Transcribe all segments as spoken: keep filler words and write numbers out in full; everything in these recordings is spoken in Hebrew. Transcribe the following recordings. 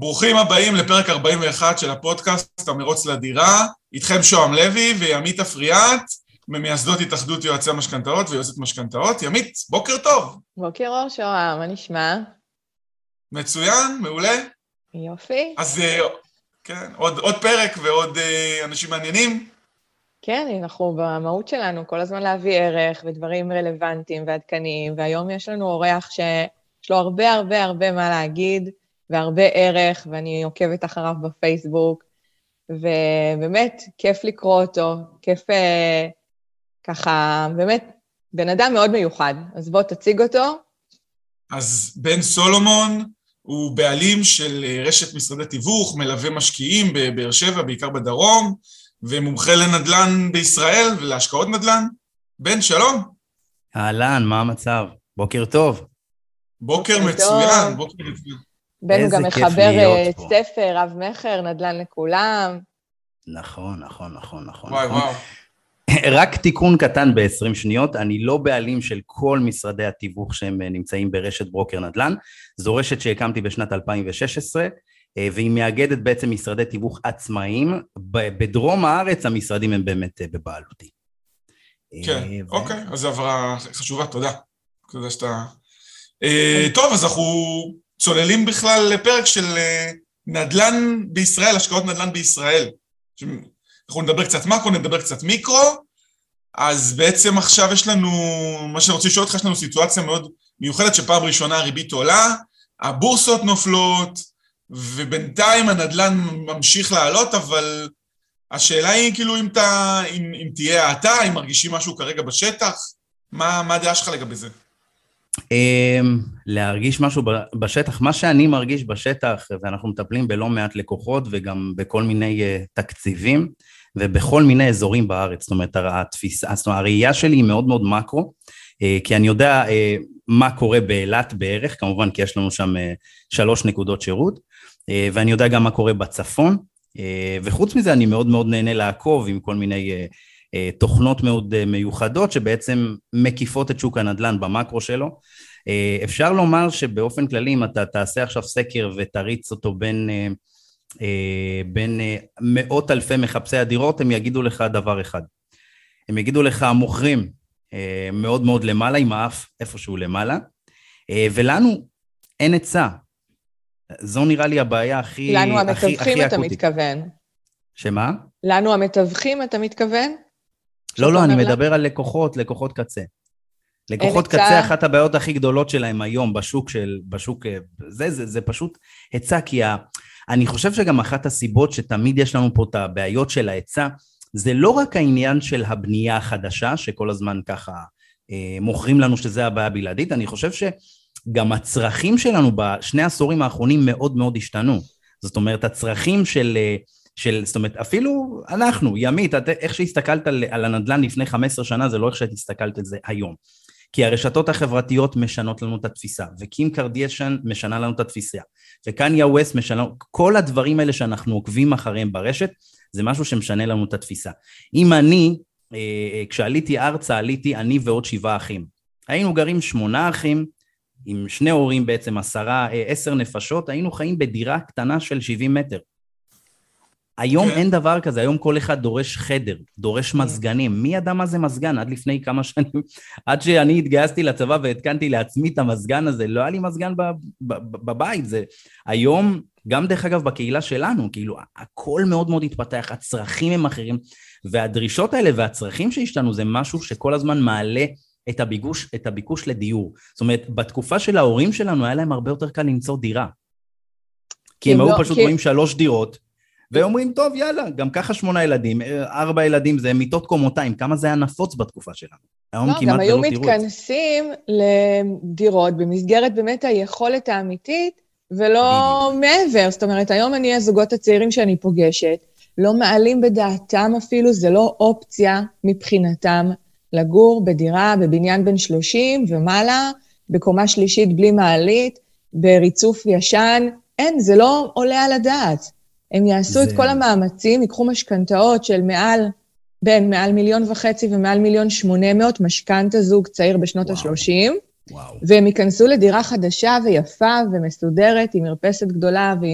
ברוכים הבאים לפרק ארבעים ואחת של הפודקאסט המרוץ לדירה, איתכם שוהם לוי וימית אפריאט, ממייסדות התאחדות יועצי משכנתאות ויועצת משכנתאות. ימית, בוקר טוב. בוקר אור שוהם, מה נשמע? מצוין, מעולה. יופי. אז כן, עוד, עוד פרק ועוד אנשים מעניינים. כן, אנחנו במהות שלנו כל הזמן להביא ערך ודברים רלוונטיים ועדכניים, והיום יש לנו אורח שיש לו הרבה הרבה הרבה מה להגיד, והרבה ערך, ואני עוקבת אחריו בפייסבוק, ובאמת כיף לקרוא אותו, כיף אה, ככה, באמת, בן אדם מאוד מיוחד. אז בוא תציג אותו. אז בן סולומון הוא בעלים של רשת משרדי תיווך, מלווה משקיעים בבאר שבע, בעיקר בדרום, ומומחה לנדל"ן בישראל ולהשקעות נדל"ן. בן, שלום. אהלן, מה המצב? בוקר טוב. בוקר מצוין, בוקר מצוין. בן הוא גם מחבר ספר, רב מחר, נדל"ן לכולם. נכון, נכון, נכון, נכון. וואי, וואו. רק תיקון קטן ב-עשרים שניות, אני לא בעלים של כל משרדי התיווך שהם נמצאים ברשת ברוקר נדל"ן, זו רשת שהקמתי בשנת אלפיים ושש עשרה, והיא מאגדת בעצם משרדי תיווך עצמאיים, בדרום הארץ המשרדים הם באמת בבעלותי. כן, אוקיי, אז זו עברה חשובה, תודה. תודה שאתה... טוב, אז אנחנו צוללים בכלל לפרק של נדל"ן בישראל, השקעות נדל"ן בישראל. אנחנו נדבר קצת מקרו, נדבר קצת מיקרו, אז בעצם עכשיו יש לנו, מה שאני רוצה לשאול אותך, יש לנו סיטואציה מאוד מיוחדת, שפעם ראשונה הריבית עולה, הבורסות נופלות, ובינתיים הנדל"ן ממשיך לעלות, אבל השאלה היא כאילו אם, אתה, אם, אם תהיה האטה, אם מרגישים משהו כרגע בשטח, מה, מה הדעה שלך לגבי זה? להרגיש משהו בשטח, מה שאני מרגיש בשטח, ואנחנו מטפלים בלא מעט לקוחות וגם בכל מיני תקציבים ובכל מיני אזורים בארץ, זאת אומרת, התפיסה, זאת אומרת, הראייה שלי היא מאוד מאוד מקרו, כי אני יודע מה קורה באילת בערך, כמובן כי יש לנו שם שלוש נקודות שירות, ואני יודע גם מה קורה בצפון, וחוץ מזה אני מאוד מאוד נהנה לעקוב עם כל מיני תוכנות מאוד מיוחדות שבעצם מקיפות את שוק הנדל"ן במקרו שלו. אפשר לומר שבאופן כללי אם אתה תעשה עכשיו סקר ותריץ אותו בין, בין מאות אלפי מחפשי הדירות, הם יגידו לך דבר אחד. הם יגידו לך המוכרים מאוד מאוד למעלה, עם האף איפשהו למעלה, ולנו אין היצע. זו נראה לי הבעיה הכי לנו הכי, המתווכים הכי אתה אקוטית. מתכוון. שמה? לנו המתווכים אתה מתכוון? לא, לא, אני מדבר על לקוחות, לקוחות קצה. לקוחות קצה, אחת הבעיות הכי גדולות שלהם היום בשוק של, בשוק, זה, זה, זה פשוט היצע, כי אני חושב שגם אחת הסיבות שתמיד יש לנו פה את הבעיות של ההיצע, זה לא רק העניין של הבנייה החדשה, שכל הזמן ככה מוכרים לנו שזה הבעיה בלעדית, אני חושב שגם הצרכים שלנו בשני העשורים האחרונים מאוד מאוד השתנו. זאת אומרת, הצרכים של... של, זאת אומרת, אפילו אנחנו, ימית, את, איך שהסתכלת על, על הנדל"ן לפני חמש עשרה שנה, זה לא איך שהסתכלת על זה היום. כי הרשתות החברתיות משנות לנו את התפיסה, וקים קרדיישן משנה לנו את התפיסה, וקניה ווסט משנה, כל הדברים האלה שאנחנו עוקבים אחריהם ברשת, זה משהו שמשנה לנו את התפיסה. אם אני, אה, כשעליתי ארצה, עליתי אני ועוד שבעה אחים. היינו גרים שמונה אחים, עם שני הורים בעצם, עשרה, עשר נפשות, היינו חיים בדירה קטנה של שבעים מטר. היום אין דבר כזה, היום כל אחד דורש חדר, דורש מזגנים. מי ידע מה זה מזגן? עד לפני כמה שנים, עד שאני התגייסתי לצבא והתקנתי לעצמי את המזגן הזה, לא היה לי מזגן בבית. זה היום, גם דרך אגב בקהילה שלנו, כאילו הכל מאוד מאוד התפתח, הצרכים הם אחרים, והדרישות האלה והצרכים שהשתנו זה משהו שכל הזמן מעלה את הביקוש, את הביקוש לדיור. זאת אומרת, בתקופה של ההורים שלנו היה להם הרבה יותר קל למצוא דירה. כי הם היו פשוט רואים שלוש דירות, ואומרים, טוב, יאללה, גם ככה שמונה ילדים, ארבע ילדים, זה מיטות קומותיים, כמה זה היה נפוץ בתקופה שלנו. לא, גם היו מתכנסים לדירות במסגרת באמת היכולת האמיתית, ולא מעבר. זאת אומרת, היום אני, הזוגות הצעירים שאני פוגשת, לא מעלים בדעתם אפילו, זה לא אופציה מבחינתם, לגור בדירה, בבניין בין שלושים ומעלה, בקומה שלישית בלי מעלית, בריצוף ישן, אין, זה לא עולה על הדעת. הם יעשו זה... את כל המאמצים, ייקחו משכנתאות של מעל, בין מעל מיליון וחצי ומעל מיליון שמונה מאות, משכנתה זוג צעיר בשנות ה-שלושים, והם ייכנסו לדירה חדשה ויפה ומסודרת, עם מרפסת גדולה ועם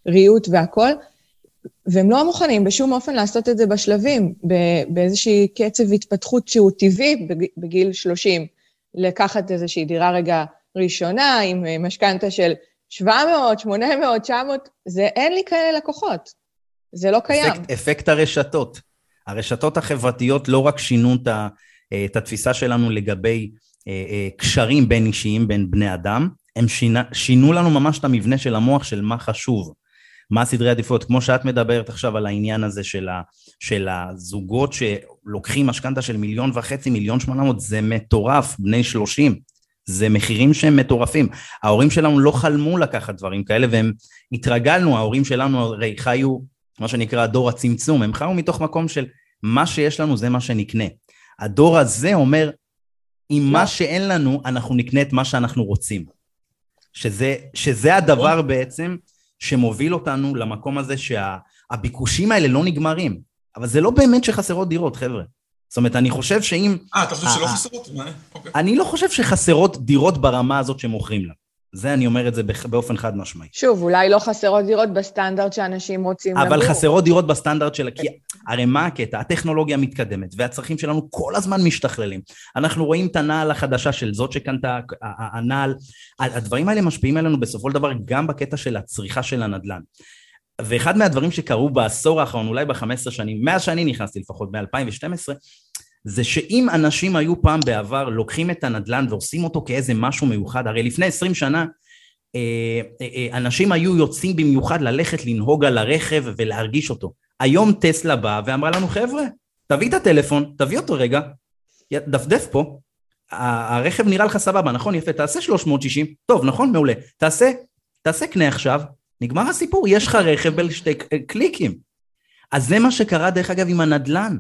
ריהוט והכל, והם לא מוכנים בשום אופן לעשות את זה בשלבים, באיזושהי קצב התפתחות שהוא טבעי בגיל שלושים, לקחת איזושהי דירה רגע ראשונה, עם משכנתה של שבע מאות, שמונה מאות, תשע מאות, זה אין לי כאלה לקוחות, זה לא קיים. אפקט, אפקט הרשתות. הרשתות החברתיות לא רק שינו את, את התפיסה שלנו לגבי קשרים בין אישיים, בין בני אדם, הם שינה, שינו לנו ממש את המבנה של המוח של מה חשוב, מה סדרי עדיפויות, כמו שאת מדברת עכשיו על העניין הזה של, ה, של הזוגות שלוקחים משכנתה של מיליון וחצי, מיליון שמונה מאות, זה מטורף, בני שלושים, זה מחירים שהם מטורפים. ההורים שלנו לא חלמו לקחת דברים כאלה, והם התרגלנו, ההורים שלנו הרי חיו, מה שנקרא דור הצמצום, הם חיו מתוך מקום של מה שיש לנו זה מה שנקנה. הדור הזה אומר, עם מה שאין לנו, אנחנו נקנה את מה שאנחנו רוצים. שזה, שזה הדבר בעצם שמוביל אותנו למקום הזה שהביקושים האלה לא נגמרים. אבל זה לא באמת שחסרות דירות, חבר'ה. זאת אומרת, אני חושב שאם... אה, אתה חושב שלא חסרות? אני לא חושב שחסרות דירות ברמה הזאת שמוכרים לה. זה אני אומר את זה באופן חד משמעי. שוב, אולי לא חסרות דירות בסטנדרט שאנשים רוצים לגור. אבל חסרות דירות בסטנדרט שלה, כי הרי מה הקטע? הטכנולוגיה מתקדמת, והצרכים שלנו כל הזמן משתכללים. אנחנו רואים את הנעל החדשה של זאת שקנתה, הנעל, הדברים האלה משפיעים עלינו בסופו של דבר גם בקטע של הצריכה של הנדל"ן. ואחד מהדברים שקרו בעשור האחרון, אולי ב-חמש עשרה שנים, מאז שאני נכנסתי לפחות, ב-אלפיים ושתים עשרה, זה שאם אנשים היו פעם בעבר לוקחים את הנדל"ן ועושים אותו כאיזה משהו מיוחד, הרי לפני עשרים שנה אנשים היו יוצאים במיוחד ללכת לנהוג על הרכב ולהרגיש אותו. היום טסלה באה ואמרה לנו, חבר'ה, תביא את הטלפון, תביא אותו רגע, דפדף פה, הרכב נראה לך סבבה, נכון? יפה, תעשה שלוש מאות שישים, טוב, נכון? מעולה, תעשה, תעשה קנה עכשיו, נגמר הסיפור, יש לך רכב בשתי קליקים. אז זה מה שקרה דרך אגב עם הנדל"ן.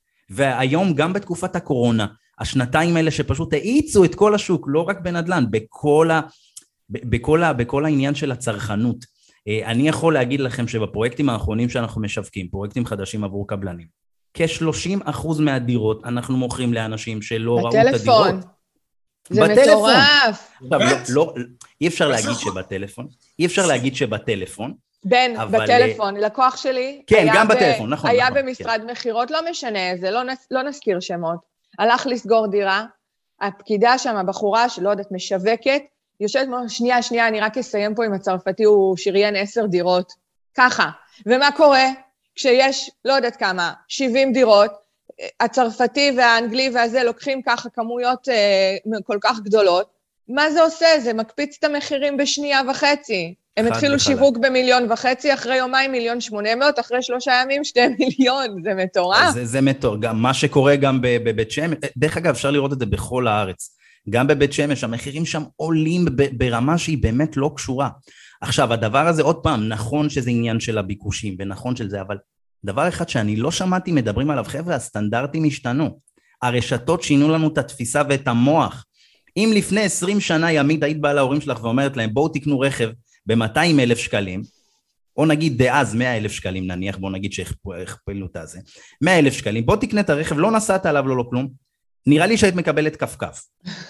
והיום גם בתקופת הקורונה, השנתיים האלה שפשוט האיצו את כל השוק, לא רק בנדל"ן, בכל, ה, בכל, ה, בכל העניין של הצרכנות. אני יכול להגיד לכם שבפרויקטים האחרונים שאנחנו משווקים, פרויקטים חדשים עבור קבלנים, כ-שלושים אחוז מהדירות אנחנו מוכרים לאנשים שלא ראו את הדירות. בטלפון. זה מטורף. עכשיו, לא, לא, אי אפשר להגיד שבטלפון, אי אפשר להגיד שבטלפון, בן, אבל... בטלפון, לקוח שלי, כן, גם בטלפון, נכון. היה נכון, במשרד כן. מחירות, לא משנה, זה לא, נס, לא נזכיר שמות, הלך לסגור דירה, הפקידה שם, הבחורה שלא יודעת, משווקת, יושבת, שנייה, שנייה, אני רק אסיים פה עם הצרפתי, הוא שריין עשר דירות, ככה. ומה קורה? כשיש, לא יודעת כמה, שבעים דירות, הצרפתי והאנגלי והזה לוקחים ככה כמויות אה, כל כך גדולות, מה זה עושה? זה מקפיץ את המחירים בשנייה וחצי. הם התחילו שיווק במיליון וחצי, אחרי יומיים מיליון שמונה מאות, אחרי שלושה ימים שתי מיליון, זה מטורף. זה, זה מטורף, גם מה שקורה גם בבית שמש, דרך אגב אפשר לראות את זה בכל הארץ, גם בבית שמש, המחירים שם עולים ברמה שהיא באמת לא קשורה. עכשיו, הדבר הזה עוד פעם, נכון שזה עניין של הביקושים, ונכון של זה, אבל דבר אחד שאני לא שמעתי מדברים עליו, חבר'ה, הסטנדרטים השתנו. הרשתות שינו לנו את התפיסה ואת המוח. אם לפני עשרים שנה ימית היית באה להורים שלך ואומרת להם, בואו תקנו רכב ב-מאתיים אלף שקלים, או נגיד דאז מאה אלף שקלים נניח, בואו נגיד שהכפלנו את הזה, מאה אלף שקלים, בואו תקנה את הרכב, לא נסעת עליו, לא לא כלום, נראה לי שהיית מקבלת כפכף,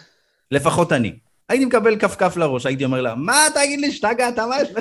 לפחות אני, הייתי מקבל כפכף לראש, הייתי אומר לה, מה תגיד לי שתגעת, מה יש לך,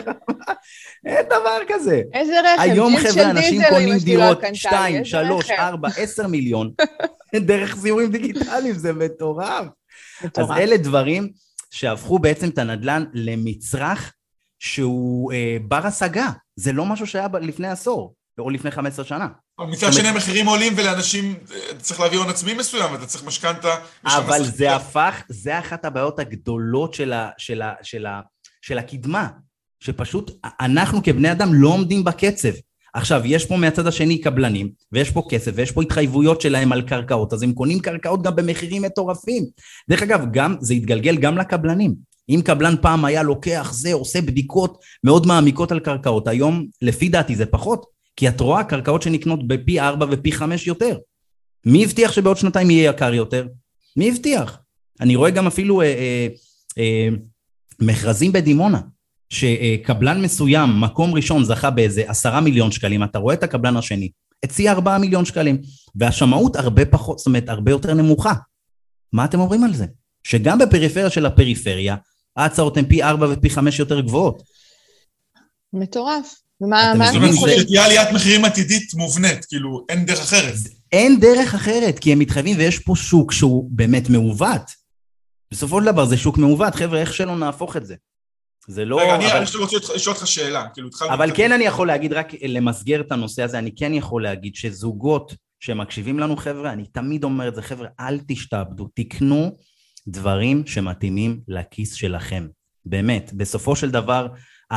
אין דבר כזה. איזה רכב, היום חבר'ה, אנשים קונים דירות, שתיים, שלוש, ארבע, עשר מיליון, דרך סיורים דיגיטליים, זה מטורף. אז אלה דברים שהפכו בעצם את הנדל"ן למצרך, שהוא אה, בר השגה, זה לא משהו שהיה לפני עשור, או לפני חמש עשרה שנה. אבל מצד שני המחירים עולים, ולאנשים צריך להביא הון עצמי מסוים, ואתה צריך משכנתה. אבל זה הפך, זה אחת הבעיות הגדולות של, ה, של, ה, של, ה, של הקדמה, שפשוט אנחנו כבני אדם לא עומדים בקצב. עכשיו, יש פה מהצד השני קבלנים, ויש פה כסף, ויש פה התחייבויות שלהם על קרקעות, אז הם קונים קרקעות גם במחירים מטורפים. דרך אגב, גם, זה יתגלגל גם לקבלנים. אם קבלן פעם היה לוקח זה, עושה בדיקות מאוד מעמיקות על קרקעות, היום לפי דעתי זה פחות, כי את רואה קרקעות שנקנות בפי ארבע ופי חמש יותר. מי הבטיח שבעוד שנתיים יהיה יקר יותר? מי הבטיח? אני רואה גם אפילו אה, אה, אה, מכרזים בדימונה, שקבלן מסוים, מקום ראשון זכה באיזה עשרה מיליון שקלים, אתה רואה את הקבלן השני, הציע ארבעה מיליון שקלים, והשמאות הרבה פחות, זאת אומרת, הרבה יותר נמוכה. מה אתם אומרים על זה? שגם בפריפריה של הפריפריה, ההצעות הן פי ארבע ופי חמש יותר גבוהות. מטורף. ומה, מה... זאת אומרת, שתהיה עליית מחירים עתידית מובנית, כאילו, אין דרך אחרת. אין דרך אחרת, כי הם מתחייבים, ויש פה שוק שהוא באמת מעוות. בסופו של דבר זה שוק מעוות, חבר'ה, איך שלא נהפוך את זה? זה לא... רגע, אני רוצה לשאול אותך שאלה, כאילו, אבל כן אני יכול להגיד, רק למסגר את הנושא הזה, אני כן יכול להגיד שזוגות שמקשיבים לנו, חבר'ה, אני תמיד אומר את זה, חבר'ה, אל תשתעבדו, תקנו דברים שמתאימים לכיס שלכם. באמת, בסופו של דבר,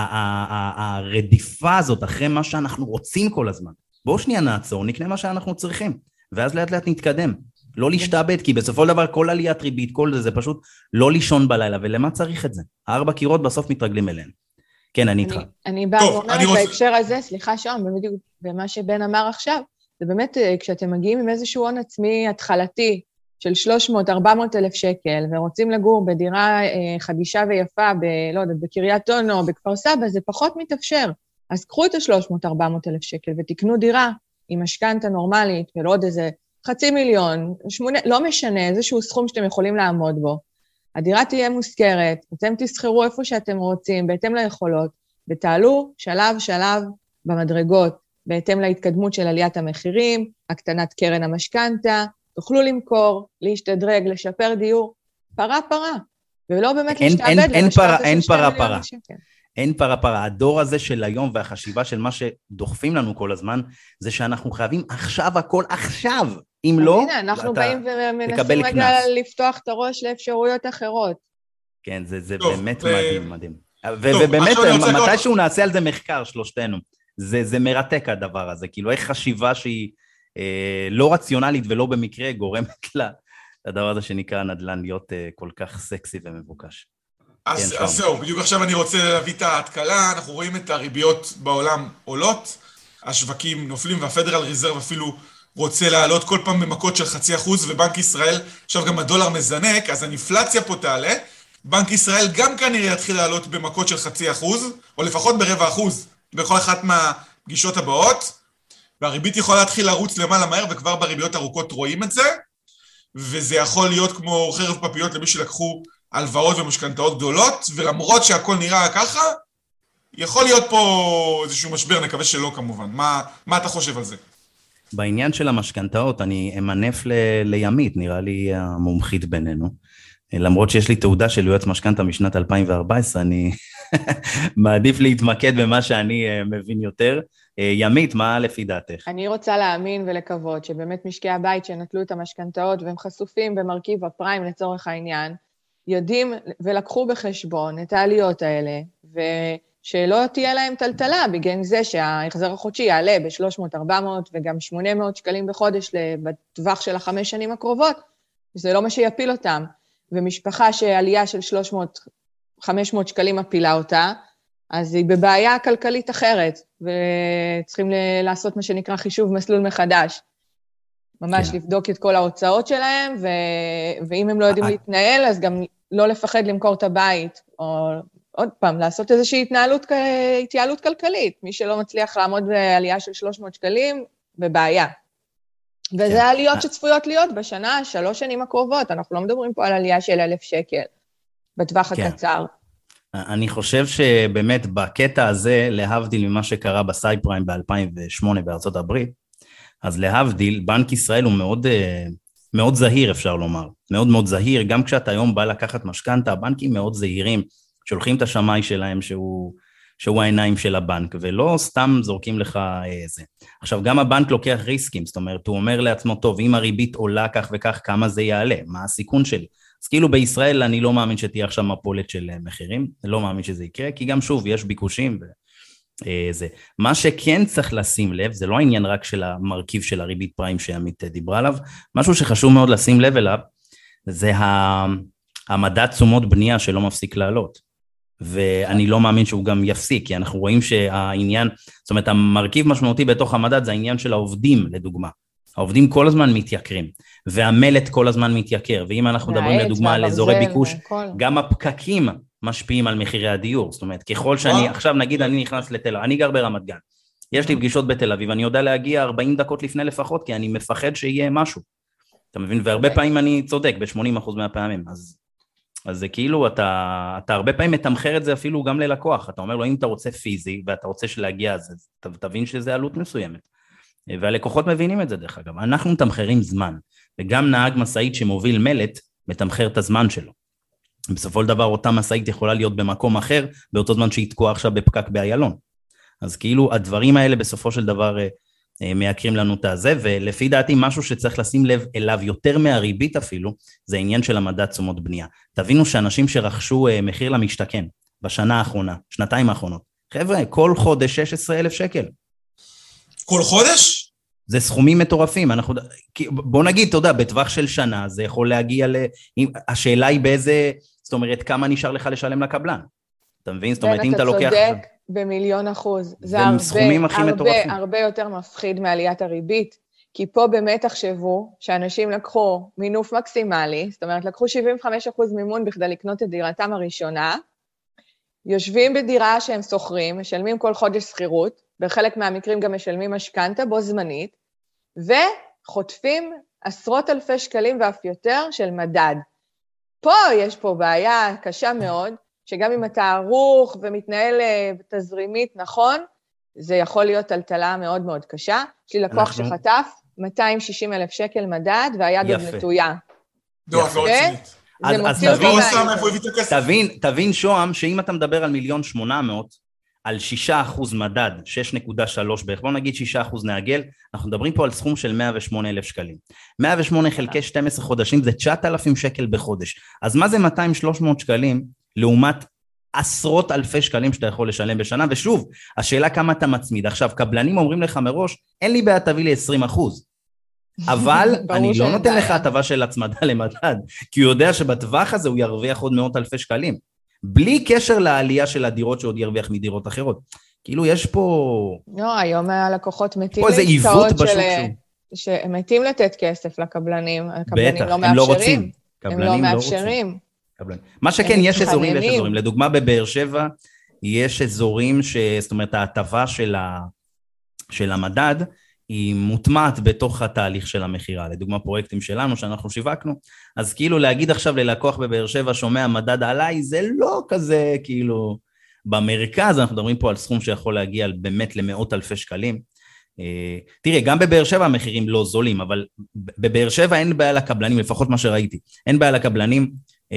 הרדיפה הזאת אחרי מה שאנחנו רוצים כל הזמן. בואו שנייה נעצור, נקנה מה שאנחנו צריכים, ואז לאט לאט נתקדם. לא להשתעבד, כי בסופו של דבר כל עליית ריבית, כל זה, זה פשוט לא לישון בלילה, ולמה צריך את זה? הארבע קירות בסוף מתרגלים אליהם. כן, אני איתך. אני באה ואומרת בהקשר הזה, סליחה שם, בדיוק במה שבן אמר עכשיו, זה באמת כשאתם מגיעים עם איזשהו הון עצמי התחלתי, של שלוש מאות ארבע מאות אלף שקל, ורוצים לגור בדירה חדישה ויפה, ב, לא יודעת, בקריית אונו, בכפר סבא, זה פחות מתאפשר. אז קחו את ה-שלוש מאות ארבע מאות אלף שקל, ותקנו דירה עם משכנתה נורמלית, ולא עוד איזה חצי מיליון, שמונה, לא משנה, איזשהו סכום שאתם יכולים לעמוד בו. הדירה תהיה מושכרת, אתם תסחרו איפה שאתם רוצים, בהתאם ליכולות, ותעלו שלב שלב במדרגות, בהתאם להתקדמות של עליית המחירים, הקטנת קרן המשכנתה, תוכלו למכור, להשתדרג, לשפר דיור, פרה פרה, ולא באמת להשתעבד. אין פרה, אין פרה פרה. אין פרה פרה. הדור הזה של היום והחשיבה של מה שדוחפים לנו כל הזמן, זה שאנחנו חייבים עכשיו הכל עכשיו. אם לא, הנה, אנחנו באים ומנסים רגע לפתוח את הראש לאפשרויות אחרות. כן, זה באמת מדהים, מדהים. ובאמת, מתישהו נעשה על זה מחקר, שלושתנו. זה מרתק הדבר הזה, כאילו איך חשיבה שהיא לא רציונלית ולא במקרה גורמת לדבר הזה שנקרא נדל"ן להיות כל כך סקסי ומבוקש. אז זהו, בדיוק עכשיו אני רוצה להביא את ההתקלה, אנחנו רואים את הריביות בעולם עולות, השווקים נופלים והפדרל ריזרב אפילו רוצה לעלות כל פעם במכות של חצי אחוז, ובנק ישראל, עכשיו גם הדולר מזנק, אז האינפלציה פה תעלה, בנק ישראל גם כנראה יתחיל לעלות במכות של חצי אחוז, או לפחות ברבע אחוז, בכל אחת מהפגישות הבאות, והריבית יכולה להתחיל לרוץ למעלה מהר, וכבר בריביות ארוכות רואים את זה, וזה יכול להיות כמו חרב פפיות למי שלקחו הלוואות ומשכנתאות גדולות, ולמרות שהכל נראה ככה, יכול להיות פה איזשהו משבר, נקווה שלא כמובן. מה, מה אתה חושב על זה? בעניין של המשכנתאות, אני אמנף ל- לימית, נראה לי המומחית בינינו. למרות שיש לי תעודה של יועץ משכנתה משנת אלפיים וארבע עשרה, אני מעדיף להתמקד במה שאני מבין יותר. ימית, מה לפי דעתך? אני רוצה להאמין ולקוות שבאמת משקי הבית שנטלו את המשכנתאות והם חשופים במרכיב הפריים לצורך העניין, יודעים ולקחו בחשבון את העליות האלה, ושלא תהיה להם טלטלה בגלל זה שההחזר החודשי יעלה ב-שלוש מאות ארבע מאות וגם שמונה מאות שקלים בחודש בטווח של החמש שנים הקרובות, זה לא מה שיפיל אותם. ומשפחה שעלייה של שלוש מאות חמש מאות שקלים מפילה אותה, אז היא בבעיה כלכלית אחרת, וצריכים לעשות מה שנקרא חישוב מסלול מחדש. ממש לבדוק את כל ההוצאות שלהם, ו... ואם הם לא יודעים להתנהל, אז גם לא לפחד למכור את הבית, או עוד פעם, לעשות איזושהי התנהלות, התייעלות כלכלית. מי שלא מצליח לעמוד בעלייה של שלוש מאות שקלים, בבעיה. וזה העליות שצפויות להיות בשנה, שלוש שנים הקרובות. אנחנו לא מדברים פה על עלייה של אלף שקל, בטווח הקצר. אני חושב שבאמת בקטע הזה, להבדיל ממה שקרה בסייד פריים ב-אלפיים ושמונה בארצות הברית, אז להבדיל, בנק ישראל הוא מאוד, מאוד זהיר, אפשר לומר. מאוד מאוד זהיר, גם כשאתה היום בא לקחת משכנתה, הבנקים מאוד זהירים, שולחים את השמאי שלהם שהוא, שהוא העיניים של הבנק, ולא סתם זורקים לך זה. עכשיו, גם הבנק לוקח ריסקים, זאת אומרת, הוא אומר לעצמו, טוב, אם הריבית עולה כך וכך, כמה זה יעלה? מה הסיכון שלי? אז כאילו בישראל אני לא מאמין שתהיה עכשיו מפולת של מחירים, לא מאמין שזה יקרה, כי גם שוב, יש ביקושים וזה. מה שכן צריך לשים לב, זה לא העניין רק של המרכיב של הריבית פריים שעמית דיברה עליו, משהו שחשוב מאוד לשים לב אליו, זה המדד תשומות בנייה שלא מפסיק לעלות. ואני לא מאמין שהוא גם יפסיק, כי אנחנו רואים שהעניין, זאת אומרת, המרכיב משמעותי בתוך המדד זה העניין של העובדים, לדוגמה. העובדים כל הזמן מתייקרים, והמלט כל הזמן מתייקר, ואם אנחנו מדברים לדוגמה על אזורי ביקוש, גם הפקקים משפיעים על מחירי הדיור, זאת אומרת, ככל שאני, עכשיו נגיד אני נכנס לתל אביב, אני גר ברמת גן, יש לי פגישות בתל אביב, אני יודע להגיע ארבעים דקות לפני לפחות, כי אני מפחד שיהיה משהו, אתה מבין, והרבה פעמים אני צודק, ב-שמונים אחוז מהפעמים, אז אז זה כאילו, אתה, אתה הרבה פעמים מתמחר את זה אפילו גם ללקוח, אתה אומר לו, אם אתה רוצה פיזי, ואתה רוצה להגיע, אז תבין שזה עלות מסוימת. והלקוחות מבינים את זה דרך אגב, אנחנו מתמחרים זמן, וגם נהג מסעית שמוביל מלט, מתמחר את הזמן שלו. בסופו של דבר, אותה מסעית יכולה להיות במקום אחר, באותו זמן שהיא תקועה עכשיו בפקק באיילון. אז כאילו, הדברים האלה בסופו של דבר מייקרים לנו את הזה, ולפי דעתי, משהו שצריך לשים לב אליו יותר מהריבית אפילו, זה העניין של המדד תשומות בנייה. תבינו שאנשים שרכשו מחיר למשתכן, בשנה האחרונה, שנתיים האחרונות, חבר'ה, כל חודש שש עשרה אלף שקל. כל חודש? זה סכומים מטורפים, אנחנו, בוא נגיד, אתה יודע, בטווח של שנה, זה יכול להגיע ל... השאלה היא באיזה, זאת אומרת, כמה נשאר לך לשלם לקבלן? אתה מבין? זאת אומרת, אם אתה לוקח... אתה צודק במיליון אחוז. זה הרבה, הרבה, הרבה יותר מפחיד מעליית הריבית, כי פה באמת תחשבו שאנשים לקחו מינוף מקסימלי, זאת אומרת, לקחו שבעים וחמישה אחוז מימון בכדי לקנות את דירתם הראשונה, יושבים בדירה שהם שוכרים, משלמים כל חודש שכירות, בחלק מהמקרים גם משלמים משכנתה בו זמנית, וחוטפים עשרות אלפי שקלים ואף יותר של מדד. פה יש פה בעיה קשה מאוד, שגם אם אתה ערוך ומתנהל תזרימית נכון, זה יכול להיות טלטלה מאוד מאוד קשה. יש לי לקוח אנחנו... שחטף מאתיים ושישים אלף שקל מדד, והיד עוד נטויה. דוח, לא רצינית. אז, אז תבין, תבין, תבין שוהם, שאם אתה מדבר על מיליון שמונה מאות, על שישה אחוז מדד, שש נקודה שלוש בערך, בוא נגיד שישה אחוז נעגל, אנחנו מדברים פה על סכום של מאה ושמונה אלף שקלים. מאה ושמונה חלקי שנים עשר חודשים, זה תשעת אלפים שקל בחודש. אז מה זה מאתיים שלוש מאות שקלים, לעומת עשרות אלפי שקלים שאתה יכול לשלם בשנה? ושוב, השאלה כמה אתה מצמיד. עכשיו, קבלנים אומרים לך מראש, אין לי בעיה, תביא לי עשרים אחוז. אבל אני לא נותן לך הטבה של הצמדה למדד, כי הוא יודע שבטווח הזה הוא ירוויח עוד מאות אלפי שקלים. בלי קשר לעלייה של הדירות שעוד ירוויח מדירות אחרות. כאילו יש פה... לא, היום הלקוחות מתים פה איזה עיוות בשוק שהוא. שהם מתים לתת כסף לקבלנים, הקבלנים לא מאפשרים. הם לא רוצים. הם לא מאפשרים. מה שכן, יש אזורים ויש אזורים. לדוגמה, בבאר שבע, יש אזורים ש... זאת אומרת, ההטבה של המדד, היא מוטמעת בתוך התהליך של המחירה, לדוגמה פרויקטים שלנו שאנחנו שיווקנו, אז כאילו להגיד עכשיו ללקוח בבאר שבע שומע מדד עליי, זה לא כזה כאילו, במרכז אנחנו מדברים פה על סכום שיכול להגיע באמת למאות אלפי שקלים, תראה, גם בבאר שבע המחירים לא זולים, אבל בבאר שבע אין בעיה לקבלנים, לפחות מה שראיתי, אין בעיה לקבלנים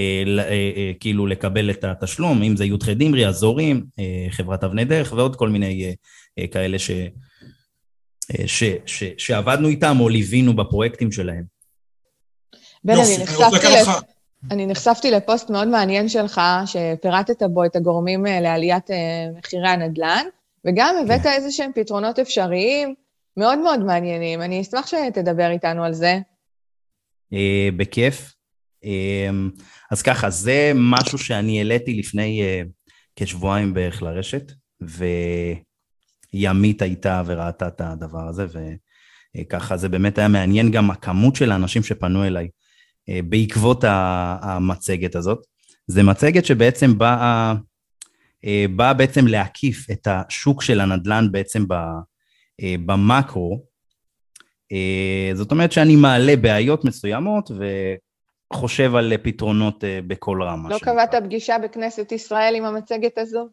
כאילו לקבל את התשלום, אם זה י' ח' דמרי, אזורים, חברת אבני דרך ועוד כל מיני כאלה ש... ש, ש, שעבדנו איתם או ליווינו בפרויקטים שלהם. בן, אני נחשפתי, לפ... אני נחשפתי לפוסט מאוד מעניין שלך, שפירטת בו את הגורמים לעליית מחירי הנדל"ן, וגם הבאת איזה שהם פתרונות אפשריים, מאוד מאוד מעניינים. אני אשמח שתדבר איתנו על זה. בכיף. אז ככה, זה משהו שאני העליתי לפני כשבועיים בערך לרשת, ו... ימית הייתה וראתה את הדבר הזה, וככה זה באמת היה מעניין גם הכמות של האנשים שפנו אליי בעקבות המצגת הזאת. זה מצגת שבעצם באה, באה בעצם להקיף את השוק של הנדל"ן בעצם במקרו, זאת אומרת שאני מעלה בעיות מסוימות וחושב על פתרונות בכל רמה. לא קבעת פגישה בכנסת ישראל עם המצגת הזו?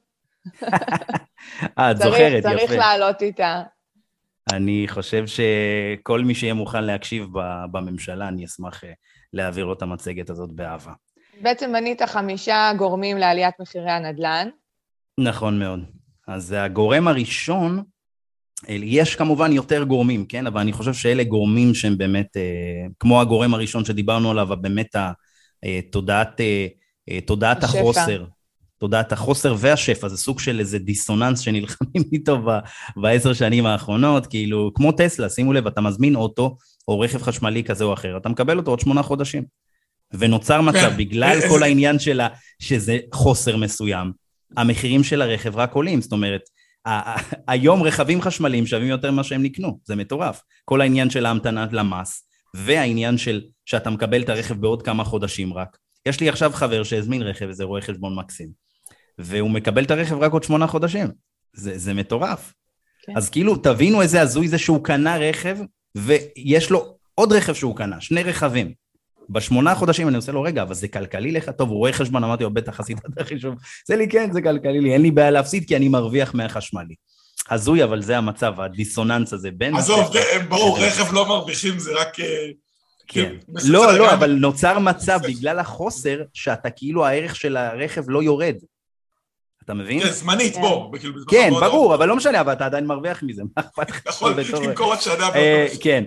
את זוכרת, יפה. צריך לעלות איתה. אני חושב שכל מי שיהיה מוכן להקשיב בממשלה, אני אשמח להעביר לו את המצגת הזאת באהבה. בעצם מנית חמישה גורמים לעליית מחירי הנדל"ן. נכון מאוד. אז הגורם הראשון, יש כמובן יותר גורמים, כן? אבל אני חושב שאלה גורמים שהם באמת, כמו הגורם הראשון שדיברנו עליו, באמת תודעת, תודעת החוסר. תודעת החוסר והשפע, זה סוג של איזה דיסוננס שנלחמים איתו בעשר שנים האחרונות, כאילו, כמו טסלה, שימו לב, אתה מזמין אוטו או רכב חשמלי כזה או אחר, אתה מקבל אותו עוד שמונה חודשים, ונוצר מצב, בגלל כל העניין שלה, שזה חוסר מסוים, המחירים של הרכב רק עולים, זאת אומרת, היום רכבים חשמליים שווים יותר ממה שהם נקנו, זה מטורף, כל העניין של ההמתנה למס, והעניין של שאתה מקבל את הרכב בעוד כמה חודשים רק, יש לי עכשיו חבר שהזמין רכב, וזה רואה חשבון מקסים, והוא מקבל את הרכב רק עוד שמונה חודשים. זה, זה מטורף. כן. אז כאילו, תבינו איזה הזוי זה שהוא קנה רכב, ויש לו עוד רכב שהוא קנה, שני רכבים. בשמונה חודשים אני עושה לו, רגע, אבל זה כלכלי לך? טוב, הוא רואה חשבון, אמרתי לו, בטח עשית את החישוב. זה לי, כן, זה כלכלי לי, אין לי בעיה להפסיד, כי אני מרוויח מהחשמלי. הזוי, אבל זה המצב, הדיסוננס הזה בין... עזוב, ברור, רכב לא מרוויחים, זה רק... כן. לא, לא, אבל נוצר מצב בגלל החוסר, שאתה כאילו הערך של הרכב לא יורד. אתה מבין? כן, זמנית, בוא. כן, ברור, אבל לא משנה, אבל אתה עדיין מרוויח מזה. נכון, תמכור את שנה. כן,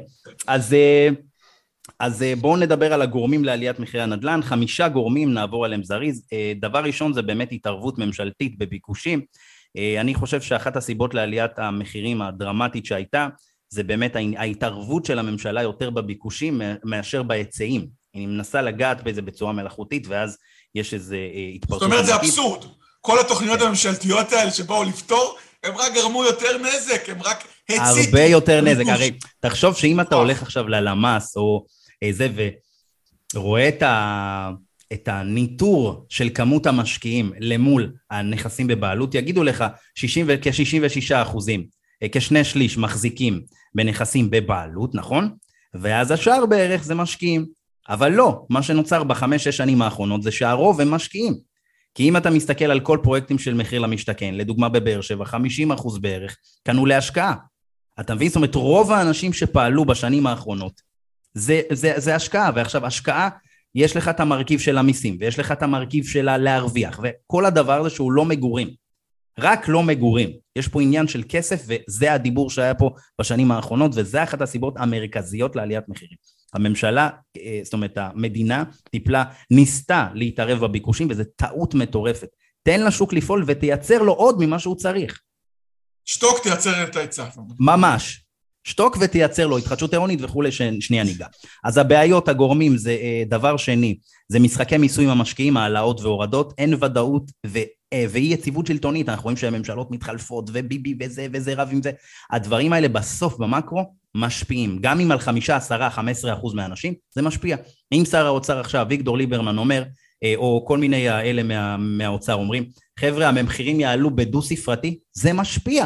אז בואו נדבר על הגורמים לעליית מחירי הנדל"ן. חמישה גורמים, נעבור עליהם זריז. דבר ראשון זה באמת התערבות ממשלתית בביקושים. אני חושב שאחת הסיבות לעליית המחירים הדרמטית שהייתה, זה באמת ההתערבות של הממשלה יותר בביקושים מאשר בהיצעים. היא מנסה לגעת בזה בצורה מלאכותית, ואז יש איזו התפרצות. זאת אומרת, זה אבסורד. כל התוכניות הממשלתיות האלה שבאו לפתור, הם רק גרמו יותר נזק, הם רק הציתו. הרבה יותר נזק. הרי תחשוב שאם אתה הולך עכשיו ללמ"ס או איזה, ורואה את ה... את הניטור של כמות המשקיעים למול הנכסים בבעלות, יגידו לך כ-שישים ושישה אחוזים, כשני שליש מחזיקים בנכסים בבעלות, נכון? ואז השאר בערך זה משקיעים. אבל לא, מה שנוצר בחמש, שש שנים האחרונות זה שהרוב הם משקיעים. כי אם אתה מסתכל על כל פרויקטים של מחיר למשתכן, לדוגמה בבאר שבע, חמישים אחוז בערך, קנו להשקעה. אתה מבין? זאת אומרת, רוב האנשים שפעלו בשנים האחרונות, זה, זה, זה השקעה, ועכשיו השקעה, יש לך את המרכיב של המיסים, ויש לך את המרכיב של להרוויח, וכל הדבר הזה שהוא לא מגורים, רק לא מגורים. יש פה עניין של כסף, וזה הדיבור שהיה פה בשנים האחרונות, וזה אחת הסיבות המרכזיות לעליית מחירים. הממשלה, זאת אומרת, המדינה טיפלה, ניסתה להתערב בביקושים, וזה טעות מטורפת. תן לשוק לפעול ותייצר לו עוד ממה שהוא צריך. שתוק תייצר את ההיצע. ממש. שתוק ותייצר לו התחדשות עירונית וכו', שנייה ניגע. אז הבעיות, הגורמים, זה דבר שני, זה משחקי מיסוי עם המשקיעים, העלאות והורדות, אין ודאות ו, ואי יציבות שלטונית, אנחנו רואים שהממשלות מתחלפות וביבי וזה וזה רב עם זה, הדברים האלה בסוף במקרו משפיעים, גם אם על חמישה, עשרה, חמש עשרה אחוז מהאנשים, זה משפיע. אם שר האוצר עכשיו, אביגדור ליברמן אומר, או כל מיני האלה מה, מהאוצר אומרים, חבר'ה, המחירים יעלו בדו ספרתי, זה משפיע.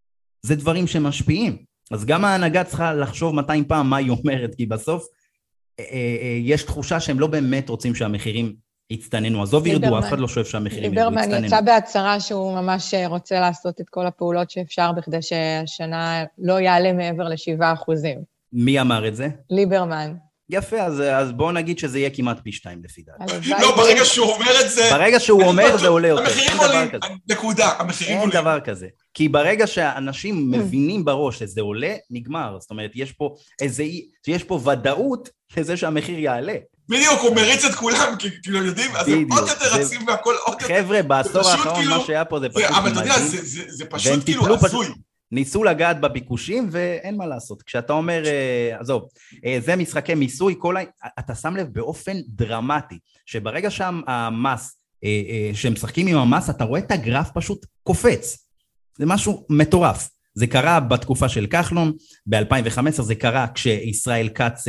זה דברים שמשפיעים. אז גם ההנהגה צריכה לחשוב מאתיים פעם מה היא אומרת, כי בסוף אה, אה, יש תחושה שהם לא באמת רוצים שהמחירים יצטננו. עזוב ירדו, אף אחד לא שואף שהמחירים יצטננו. ליברמן יצא בהצהרה שהוא ממש רוצה לעשות את כל הפעולות שאפשר, בכדי שהשנה לא יעלה מעבר לשבעה אחוזים. מי אמר את זה? ליברמן. יפה, אז, אז בואו נגיד שזה יהיה כמעט פי שתיים לפי דעתי. לא, ברגע שהוא אומר את זה... ברגע שהוא אומר זה עולה יותר. המחירים עולים, נקודה, המחירים עולים. אין דבר כזה. כי ברגע שאנשים מבינים בראש שזה עולה, נגמר. זאת אומרת, יש פה איזה, יש פה ודאות לזה שהמחיר יעלה. בדיוק, הוא מריץ את כולם, כי כאילו יודעים, אז הם עוד יותר רצים והכל עוד יותר... חבר'ה, בעשור האחרון מה שהיה פה זה פשוט מדהים. אבל אתה יודע, זה פשוט כאילו הזוי. ניסו לגעת בביקושים ואין מה לעשות. כשאתה אומר, עזוב, זה משחקי מיסוי, כל ה... אתה שם לב באופן דרמטי, שברגע שהמס, שהם משחקים עם המס, אתה רואה את הגרף פשוט קופץ. זה משהו מטורף. זה קרה בתקופה של כחלון, ב-אלפיים וחמש עשרה, זה קרה כשישראל כץ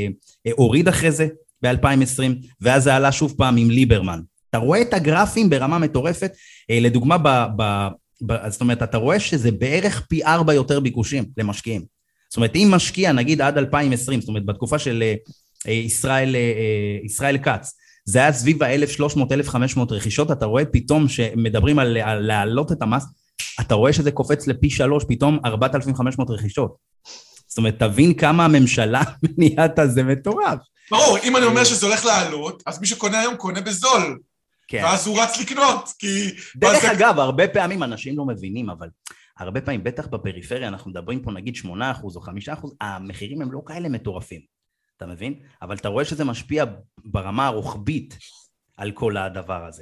הוריד אחרי זה, ב-אלפיים ועשרים, ואז זה עלה שוב פעם עם ליברמן. אתה רואה את הגרפים ברמה מטורפת, לדוגמה ב... ב זאת אומרת, אתה רואה שזה בערך פי ארבע יותר ביקושים למשקיעים. זאת אומרת, אם משקיע, נגיד עד אלפיים ועשרים, זאת אומרת, בתקופה של ישראל, ישראל כץ, זה היה סביב ה-אלף ושלוש מאות עד אלף וחמש מאות רכישות, אתה רואה פתאום שמדברים על, על להעלות את המס, אתה רואה שזה קופץ לפי שלוש, פתאום ארבעת אלפים וחמש מאות רכישות. זאת אומרת, תבין כמה הממשלה מניעת הזה מטורף. ברור, אם אני אומר שזה הולך לעלות, אז מי שקונה היום קונה בזול. כן. ואז הוא רץ לקנות, כי... דרך אגב, הרבה פעמים אנשים לא מבינים, אבל הרבה פעמים, בטח בפריפריה, אנחנו מדברים פה נגיד שמונה אחוז או חמישה אחוז, המחירים הם לא כאלה מטורפים, אתה מבין? אבל אתה רואה שזה משפיע ברמה הרוחבית על כל הדבר הזה.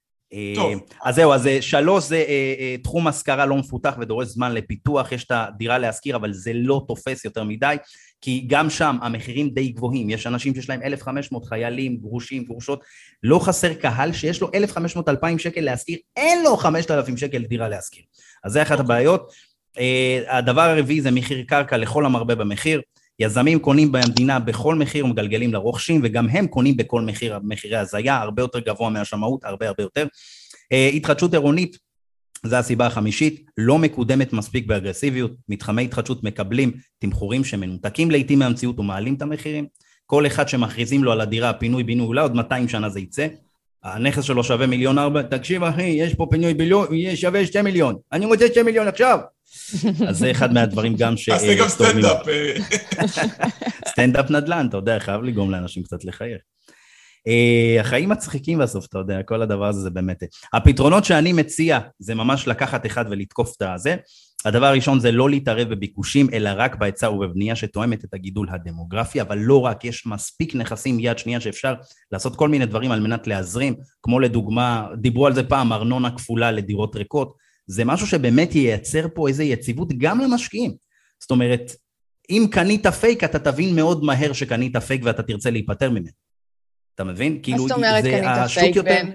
טוב. אז זהו, אז שלוש זה תחום השכרה לא מפותח ודורש זמן לפיתוח, יש את הדירה להשכיר, אבל זה לא תופס יותר מדי, כי גם שם המחירים די גבוהים, יש אנשים שיש להם אלף וחמש מאות חיילים, גרושים, גרושות, לא חסר קהל שיש לו אלף וחמש מאות אלפיים שקל להשכיר, אין לו חמשת אלפים שקל דירה להשכיר. אז זה אחת הבעיות. הדבר הרביעי זה מחיר קרקע לכל המרבה במחיר, יזמים קונים במדינה בכל מחיר ומגלגלים לרוכשים, וגם הם קונים בכל מחיר, מחירי הזיה, הרבה יותר גבוה מהשמאות, הרבה הרבה יותר. התחדשות עירונית, זו הסיבה החמישית, לא מקודמת מספיק באגרסיביות, מתחמי התחדשות מקבלים תמחורים שמנותקים לעתים מהמציאות ומעלים את המחירים, כל אחד שמכריזים לו על הדירה, פינוי בינוי, אולי עוד מאתיים שנה זה יצא, הנכס שלו שווה מיליון ארבע, תקשיב אחי, יש פה פינוי בינוי, יש שווה שתי מיליון, אני רוצה שתי מיליון עכשיו. אז זה אחד מהדברים גם ש... אז זה גם סטנדאפ. סטנדאפ נדל"ן, אתה יודע, חייב לגרום לאנשים קצת לחייך. החיים מצחיקים בסוף, אתה יודע, כל הדבר הזה זה באמת... הפתרונות שאני מציע, זה ממש לקחת אחד ולתקוף את הזה. הדבר הראשון זה לא להתערב בביקושים, אלא רק בהיצע ובבנייה שתואמת את הגידול הדמוגרפי, אבל לא רק, יש מספיק נכסים יד שנייה שאפשר לעשות כל מיני דברים על מנת להזרים, כמו לדוגמה, דיברו על זה פעם, ארנונה כפולה לדירות ריקות, זה משהו שבאמת ייצר פה איזו יציבות גם למשקיעים. זאת אומרת, אם קנית פייק, אתה תבין מאוד מהר שקנית פייק ואתה תרצה להיפטר ממנו. אתה מבין? מה זאת אומרת קנית פייק בן?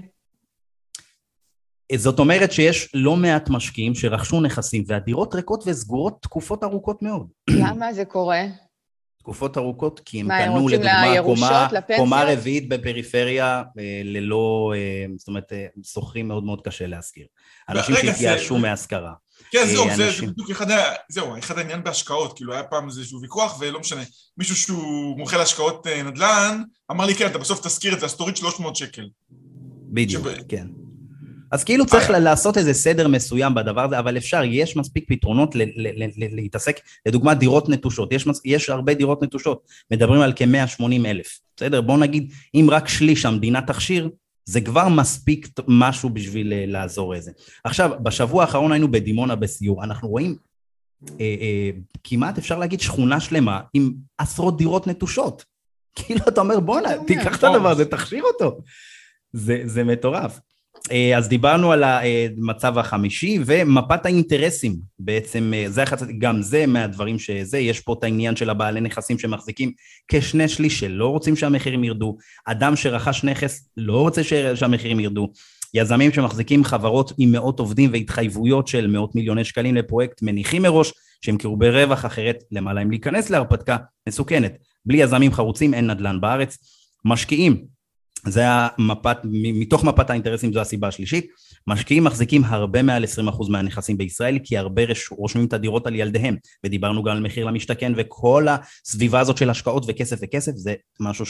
זאת אומרת שיש לא מעט משקיעים שרכשו נכסים, והדירות ריקות וסגורות תקופות ארוכות מאוד. למה זה קורה? תקופות ארוכות, כי הם מה, הם קנו לדוגמה לירושות, קומה, לפנסיות? קומה רביעית בפריפריה, ללא, זאת אומרת, שוכרים מאוד מאוד קשה להשכיר. אנשים שהתייאשו זה... מהשכרה. כן, זהו, זה, זה בדיוק אחד, זהו, אחד העניין בהשקעות, כאילו היה פעם איזשהו ויכוח, ולא משנה, מישהו שהוא מומחה להשקעות נדל"ן, אמר לי, כן, אתה בסוף תזכיר את זה, אז תוריד שלוש מאות שקל. בדיוק, שב... כן. אז כאילו צריך לעשות איזה סדר מסוים בדבר הזה, אבל אפשר, יש מספיק פתרונות להתעסק, לדוגמה דירות נטושות, יש, יש הרבה דירות נטושות, מדברים על כ-מאה ושמונים אלף, בסדר? בואו נגיד, אם רק שליש המדינה תכשיר, זה כבר מספיק משהו בשביל לעזור איזה. עכשיו, בשבוע האחרון היינו בדימונה בסיור, אנחנו רואים אה, אה, כמעט אפשר להגיד שכונה שלמה עם עשרות דירות נטושות. כאילו אתה אומר, בוא נה, תיקח את הדבר הזה, תכשיר אותו. זה, זה מטורף. אז דיברנו על המצב החמישי, ומפת האינטרסים, בעצם, זה גם זה מהדברים שזה, יש פה את העניין של הבעלי נכסים שמחזיקים כשני שליש שלא רוצים שהמחירים ירדו, אדם שרכש נכס לא רוצה שהמחירים ירדו, יזמים שמחזיקים חברות עם מאות עובדים והתחייבויות של מאות מיליוני שקלים לפרויקט, מניחים מראש שהם קראו ברווח, אחרת למה להם להיכנס להרפתקה מסוכנת. בלי יזמים חרוצים אין נדל"ן בארץ. משקיעים, זה המפת, מתוך מפת האינטרסים זו הסיבה השלישית, משקיעים מחזיקים הרבה מעל עשרים אחוז מהנכסים בישראל, כי הרבה רושמים את הדירות על ילדיהם, ודיברנו גם על מחיר למשתכן, וכל הסביבה הזאת של השקעות וכסף וכסף, זה משהו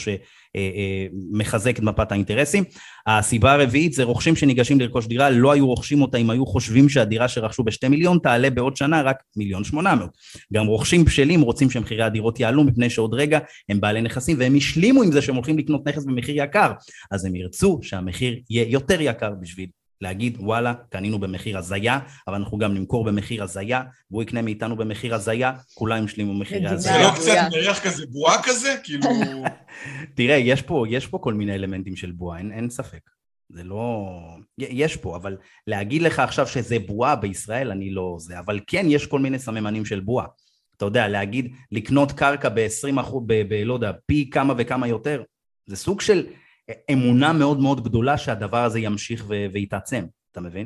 שמחזק את מפת האינטרסים. הסיבה הרביעית זה רוכשים שניגשים לרכוש דירה, לא היו רוכשים אותה אם היו חושבים שהדירה שרכשו בשתי מיליון תעלה בעוד שנה רק מיליון שמונה מאות. גם רוכשים בשלים רוצים שמחירי הדירות יעלו, מפני שעוד רגע הם בעלי נכסים, והם השלימו עם זה שהם הולכים לקנות נכס במחיר יקר, אז הם ירצו שהמחיר יהיה יותר יקר בשביל להגיד, וואלה, קנינו במחיר הזיה, אבל אנחנו גם נמכור במחיר הזיה, והוא יקנה מאיתנו במחיר הזיה, כולם ישלימו מחיר הזיה. זה לא קצת מריח כזה בועה כזה? כאילו... תראה, יש פה, יש פה כל מיני אלמנטים של בועה, אין, אין ספק. זה לא... יש פה, אבל להגיד לך עכשיו שזה בועה בישראל, אני לא זה, אבל כן יש כל מיני סממנים של בועה. אתה יודע, להגיד, לקנות קרקע ב-עשרים אחוז, ב- ב- לא יודע, פי כמה וכמה יותר, זה סוג של אמונה מאוד מאוד גדולה שהדבר הזה ימשיך ו- ויתעצם, אתה מבין?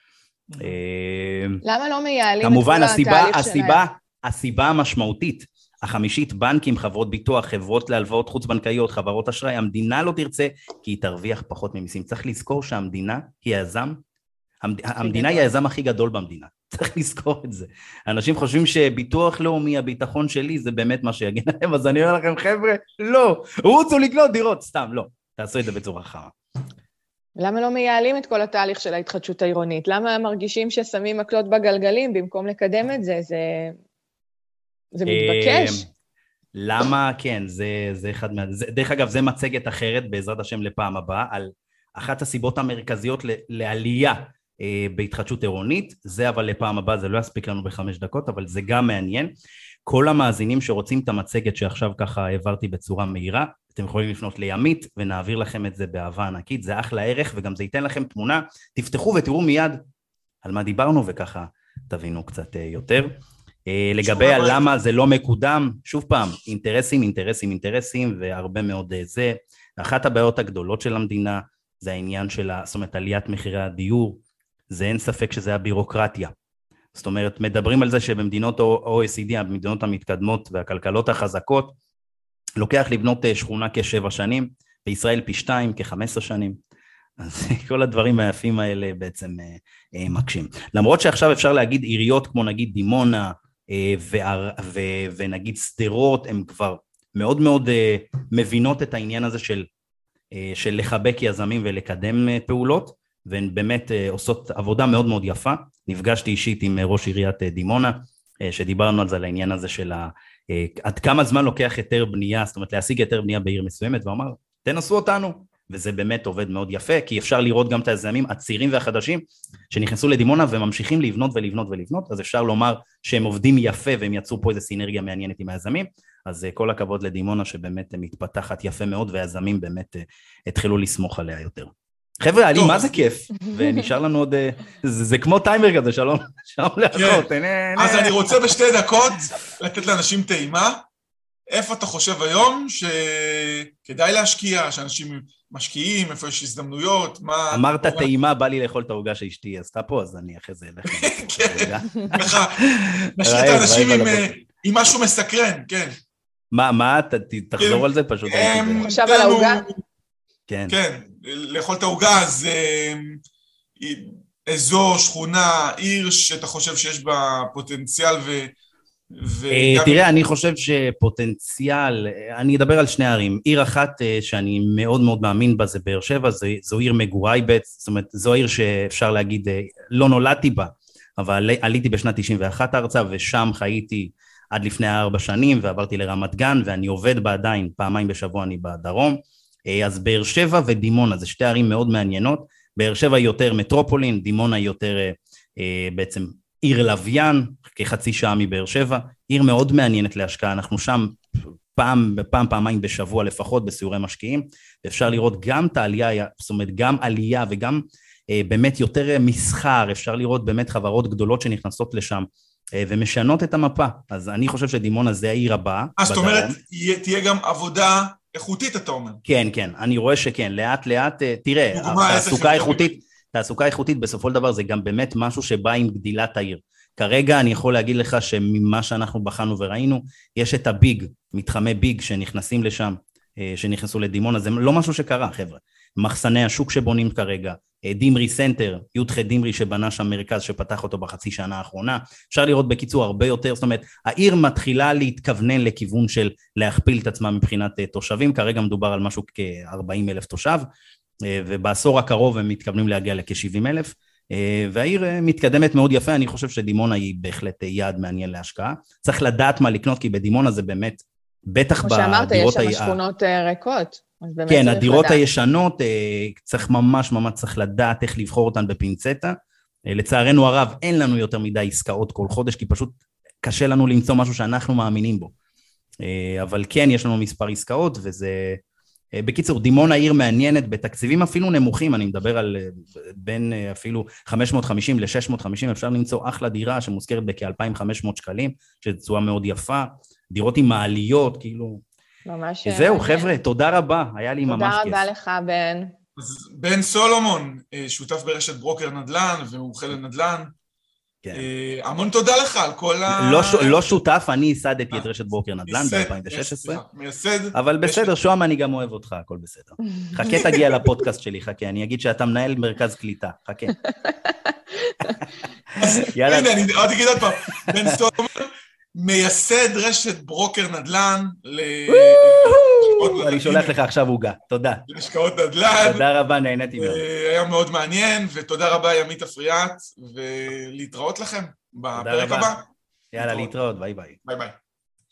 למה לא מייעלים כמובן, הסיבה, הסיבה, הסיבה המשמעותית, החמישית, בנקים, חברות ביטוח, חברות להלוואות חוץ-בנקאיות, חברות אשראי, המדינה לא תרצה, כי היא תרוויח פחות ממיסים. צריך לזכור שהמדינה היא היזם, המדינה היא היזם הכי גדול במדינה. צריך לזכור את זה. אנשים חושבים שביטוח לאומי, הביטחון שלי, זה באמת מה שיגן עליהם, אז אני אומר לכם, חבר'ה, לא, רוצו לקנות דירות, סתם, לא. תעשו את זה בצורה חמה. למה לא מייעלים את כל התהליך של ההתחדשות העירונית? למה מרגישים ששמים מקלות בגלגלים במקום לקדם את זה? זה, זה מתבקש. למה? כן, זה, זה אחד מה... זה, דרך אגב, זה מצגת אחרת, בעזרת השם לפעם הבאה, על אחת הסיבות המרכזיות לעלייה בהתחדשות עירונית, זה אבל לפעם הבאה, זה לא יספיק לנו בחמש דקות, אבל זה גם מעניין. כל המאזינים שרוצים את המצגת שעכשיו ככה העברתי בצורה מהירה, אתם יכולים לפנות לימית ונעביר לכם את זה באהבה ענקית, זה אחלה ערך וגם זה ייתן לכם תמונה, תפתחו ותראו מיד על מה דיברנו וככה תבינו קצת יותר. לגבי למה זה לא מקודם, שוב פעם, אינטרסים, אינטרסים, אינטרסים והרבה מאוד זה, אחת הבעיות הגדולות של המדינה זה העניין של, זאת אומרת, עליית מחירי הדיור, זה אין ספק שזה הבירוקרטיה. זאת אומרת, מדברים על זה שבמדינות ה-או אי סי די, המדינות המתקדמות והכלכלות החזקות, לוקח לבנות שכונה כשבע שנים, בישראל פי שתיים, כחמש עשרה שנים. אז כל הדברים היפים האלה בעצם מקשים. למרות שעכשיו אפשר להגיד עיריות כמו נגיד דימונה ונגיד סדרות, הם כבר מאוד מאוד מבינות את העניין הזה של, של לחבק יזמים ולקדם פעולות, והן באמת עושות עבודה מאוד מאוד יפה. נפגשתי אישית עם ראש עיריית דימונה, שדיברנו על זה, על העניין הזה של עד כמה זמן לוקח היתר בנייה, זאת אומרת להשיג היתר בנייה בעיר מסוימת, ואמר, תנסו אותנו. וזה באמת עובד מאוד יפה, כי אפשר לראות גם את היזמים הצעירים והחדשים שנכנסו לדימונה וממשיכים לבנות ולבנות ולבנות, אז אפשר לומר שהם עובדים יפה והם יצאו פה איזו סינרגיה מעניינת עם היזמים, אז כל הכבוד לדימונה שבאמת מתפתחת יפה מאוד, והיזמים באמת התחילו לסמוך עליה יותר. חבר'ה, עלי, מה זה כיף? ונשאר לנו עוד, זה כמו טיימר כזה, שלום, שלום לאחות. אז אני רוצה בשתי דקות לתת לאנשים טעימה, איפה אתה חושב היום שכדאי להשקיע, שאנשים משקיעים, איפה יש הזדמנויות, מה... אמרת טעימה, בא לי לאכול את העוגה שאשתי עשתה פה, אז אני אחרי זה אלך. כן, ככה, נשאיר את האנשים עם משהו מסקרן, כן. מה, מה, תחזור על זה פשוט. חשב על העוגה? כן. כן, לאכול את העוגה, אז אזור, שכונה, עיר שאתה חושב שיש בה פוטנציאל ו... תראה, אני חושב שפוטנציאל, אני אדבר על שני ערים, עיר אחת שאני מאוד מאוד מאמין בה זה באר שבע, זו עיר מגוריי בעצם, זאת אומרת, זו עיר שאפשר להגיד, לא נולדתי בה, אבל עליתי בשנת תשעים ואחת ארצה, ושם חייתי עד לפני ארבע שנים, ועברתי לרמת גן, ואני עובד בה עדיין, פעמיים בשבוע אני בדרום, אז באר שבע ודימונה, זה שתי ערים מאוד מעניינות, באר שבע היא יותר מטרופולין, דימונה היא יותר בעצם עיר לוויין, כחצי שעה מבאר שבע, עיר מאוד מעניינת להשקעה, אנחנו שם פעם, פעם, פעמיים בשבוע לפחות בסיורי משקיעים, ואפשר לראות גם את העלייה, זאת אומרת גם עלייה וגם אה, באמת יותר מסחר, אפשר לראות באמת חברות גדולות שנכנסות לשם, אה, ומשנות את המפה, אז אני חושב שדימונה זה העיר הבאה. אז זאת אומרת, תהיה גם עבודה איכותית, אתה אומר. כן, כן, אני רואה שכן, לאט לאט, תראה, תעסוקה איכותית, תעסוקה איכותית בסופו של דבר זה גם באמת משהו שבא עם גדילת העיר. כרגע אני יכול להגיד לך שממה שאנחנו בחנו וראינו, יש את הביג, מתחמי ביג שנכנסים לשם, שנכנסו לדימונה, זה לא משהו שקרה, חבר'ה. מחסני השוק שבונים כרגע, דימרי סנטר, י"ח דימרי שבנה שם מרכז שפתח אותו בחצי שנה האחרונה, אפשר לראות בקיצור הרבה יותר, זאת אומרת, העיר מתחילה להתכוונן לכיוון של להכפיל את עצמה מבחינת תושבים, כרגע מדובר על משהו כ-ארבעים אלף תושב, ובעשור הקרוב הם מתכוונים להגיע לכ-שבעים אלף, והעיר מתקדמת מאוד יפה, אני חושב שדימונה היא בהחלט יעד מעניין להשקעה, צריך לדעת מה לקנות, כי בדימונה זה באמת, בטח בדירות... כמו שאמרת, יש שם שכונות ריקות. כן, הדירות הישנות, צריך ממש ממש צריך לדעת איך לבחור אותן בפינצטה, לצערנו הרב אין לנו יותר מדי עסקאות כל חודש, כי פשוט קשה לנו למצוא משהו שאנחנו מאמינים בו, אבל כן יש לנו מספר עסקאות, וזה... בקיצור, דימונה עיר מעניינת, בתקציבים אפילו נמוכים, אני מדבר על בין אפילו חמש מאות וחמישים ל-שש מאות וחמישים, אפשר למצוא אחלה דירה שמוזכרת בכ-אלפיים וחמש מאות שקלים, שזו תשואה מאוד יפה, דירות עם מעליות, כאילו... ממש... זהו, חבר'ה, תודה רבה, היה לי ממש כיף. תודה רבה לך, בן. אז בן סולומון, שותף ברשת ברוקר נדל"ן ומומחה לנדל"ן, כן. המון תודה לך על כל ה... לא, לא שותף, אני ייסדתי את רשת ברוקר נדל"ן ב-אלפיים ושש עשרה. מייסד. אבל בסדר, שוהם, אני גם אוהב אותך, הכל בסדר. חכה תגיע לפודקאסט שלי, חכה, אני אגיד שאתה מנהל מרכז קליטה, חכה. יאללה. הנה, אני עוד אגיד עוד פעם, בן סולומון, מייסד רשת ברוקר נדל"ן ל... אני שולח לך עכשיו הוגה, תודה. להשקעות נדל"ן. תודה רבה, נהניתי מאוד. היה מאוד מעניין, ותודה רבה ימית אפריאט, ולהתראות לכם בפרק הבא. יאללה, להתראות, ביי ביי. ביי ביי.